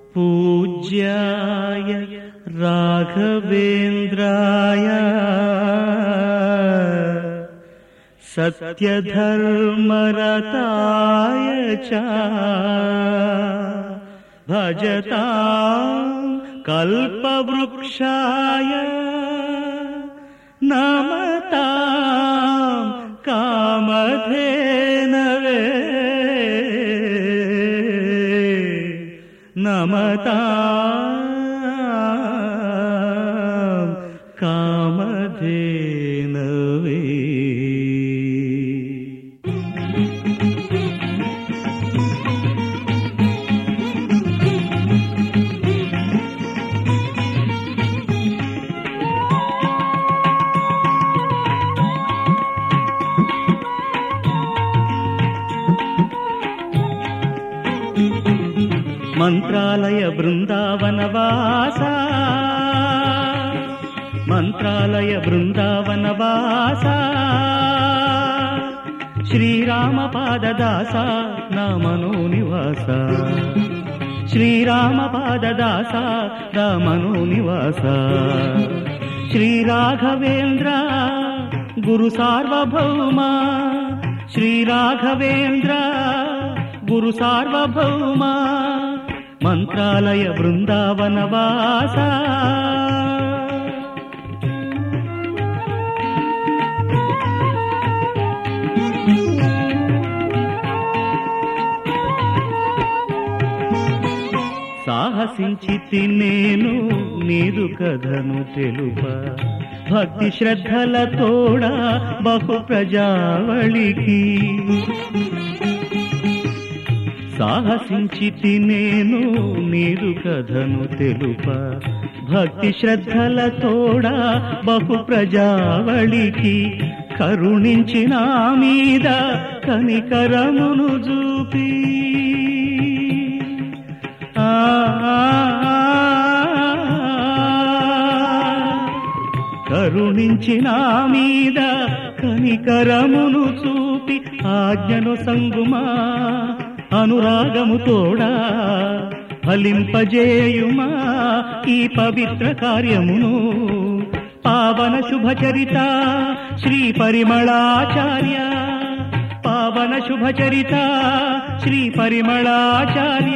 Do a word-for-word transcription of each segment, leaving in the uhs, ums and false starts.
पूज्याय राघवेन्द्राय सत्यधर्मरताय च भजतां कल्पवृक्षाय नमतां कामधेनवे नमतां कामधेनवे। మంత్రాలయ బృందావనవాస మంత్రాలయ బృందావనవాస శ్రీరామ పాదదాస నా మనోనివాస శ్రీరామ పాదదాస నా మనోనివాస శ్రీ రాఘవేంద్ర గురు సార్వభౌమ శ్రీ రాఘవేంద్ర గురు సార్వభౌమ మంత్రాలయ బృందావనవాస సాహసించి నేను నీదు కథను తెలుప భక్తి శ్రద్ధల తోడ బహు ప్రజావళికి సాహసించి నేను నీదు కథను తెలుప భక్తి శ్రద్ధల తోడ బహు ప్రజావళికి కరుణించి నా మీద కనికరమును చూపి ఆ కరుణించి నా మీద కనికరమును చూపి ఆజ్ఞను సంగుమా అనురాగము తోడా ఫలింపజేయుమా ఈ పవిత్ర కార్యమును పావన శుభచరిత శ్రీ పరిమళాచార్య పావన శుభచరిత శ్రీ పరిమళాచార్య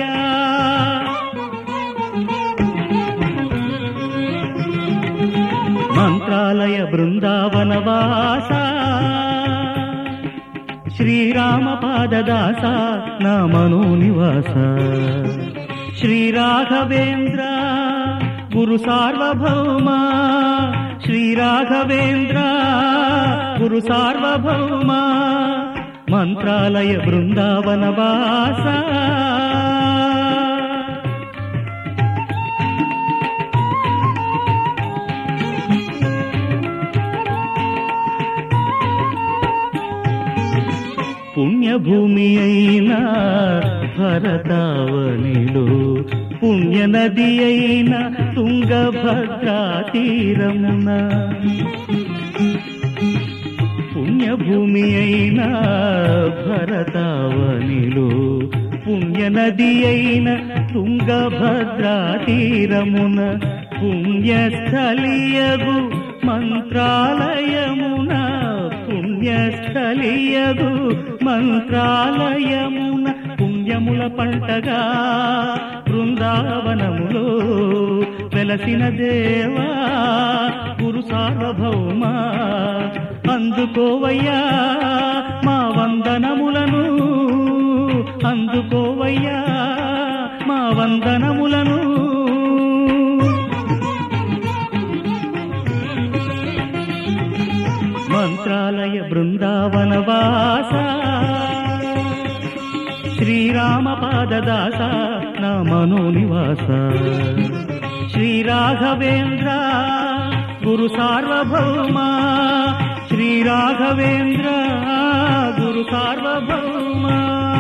మంత్రాలయ బృందావనవాస శ్రీరామ పాదదాస నా మనోనివాస శ్రీ రాఘవేంద్ర గురు సార్వభౌమ శ్రీ రాఘవేంద్ర గురు సార్వభౌమ మంత్రాలయ బృందావనవాస పుణ్యభూమి అయిన భరతావనిలో పుణ్యనది అయిన తుంగభద్రా తీరమున పుణ్యభూమి అయిన భరతావనిలో పుణ్యనది అయిన తుంగభద్రా తీరమున పుణ్యస్థలియగు మంత్రాలయమున పుణ్యస్థలియగు మంత్రాలయమున పుణ్యముల పంటగా బృందావనములో వెలసిన దేవా గురు సార్వభౌమ అందుకోవయ్యా మా వందనములను అందుకోవయ్యా మా వందనములను మంత్రాలయ బృందావనవాస శ్రీరామ పాదదాస నా మనోనివాస శ్రీ రాఘవేంద్ర గురు సార్వభౌమ శ్రీ రాఘవేంద్ర గురు సార్వభౌమ